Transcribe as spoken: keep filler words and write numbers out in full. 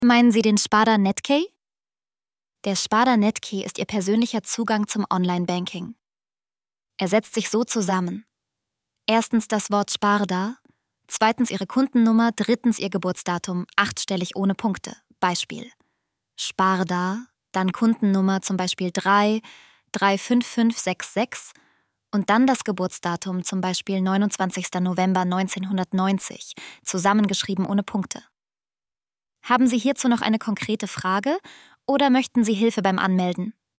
Meinen Sie den Sparda Netkey? Der Sparda Netkey ist Ihr persönlicher Zugang zum Online-Banking. Er setzt sich so zusammen. Erstens das Wort Sparda, zweitens Ihre Kundennummer, drittens Ihr Geburtsdatum, achtstellig ohne Punkte. Beispiel: Sparda, dann Kundennummer zum Beispiel drei drei fünf fünf sechs sechs und dann das Geburtsdatum zum Beispiel neunundzwanzigster November neunzehnhundertneunzig, zusammengeschrieben ohne Punkte. Haben Sie hierzu noch eine konkrete Frage oder möchten Sie Hilfe beim Anmelden?